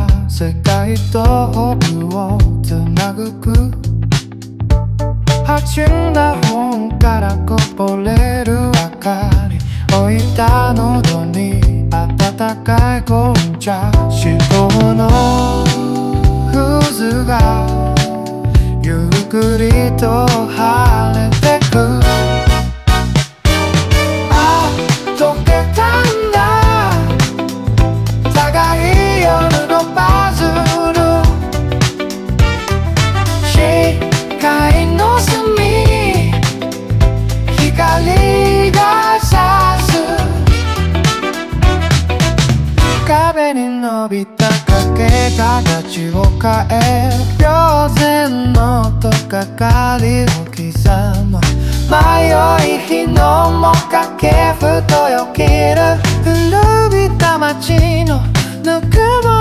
が世界と僕をつなぐ八な本からこぼれる明かり置いた喉に温かい紅茶脂肪の渦がゆっくりと晴れてく溶けたんだ高い夜のパズル視界の隅光が差す壁に伸びた影形を変え秒線のとかかりを刻む迷い日のもかけふとよぎる古びた街のぬくも